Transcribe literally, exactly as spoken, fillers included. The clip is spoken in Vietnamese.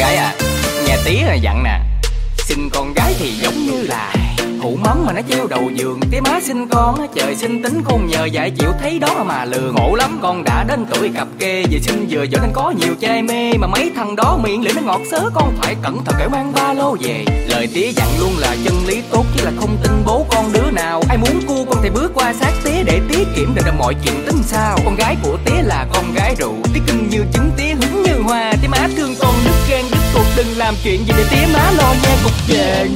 gái à, nghe tía là dặn nè, sinh con gái thì giống như là hũ mắm mà nó treo đầu giường. Tía má sinh con trời sinh tính khôn nhờ dạy chịu thấy đó mà lường. Ngộ lắm con đã đến tuổi cặp kê, vừa sinh vừa dỗ nên có nhiều trai mê. Mà mấy thằng đó miệng lưỡi nó ngọt sớ, con phải cẩn thận kẻo mang ba lô về. Lời tía dặn luôn là chân lý tốt, chứ là không tin bố con đứa nào. Ai muốn cua con thì bước qua sát tía để tía kiểm định mọi chuyện tính sao. Con gái của tía là con gái rượu, tía kinh như trứng, tía hứng như hoa. Tía má thương con đứt gan đứt cục, đừng làm chuyện gì để tía má lo nha cục về.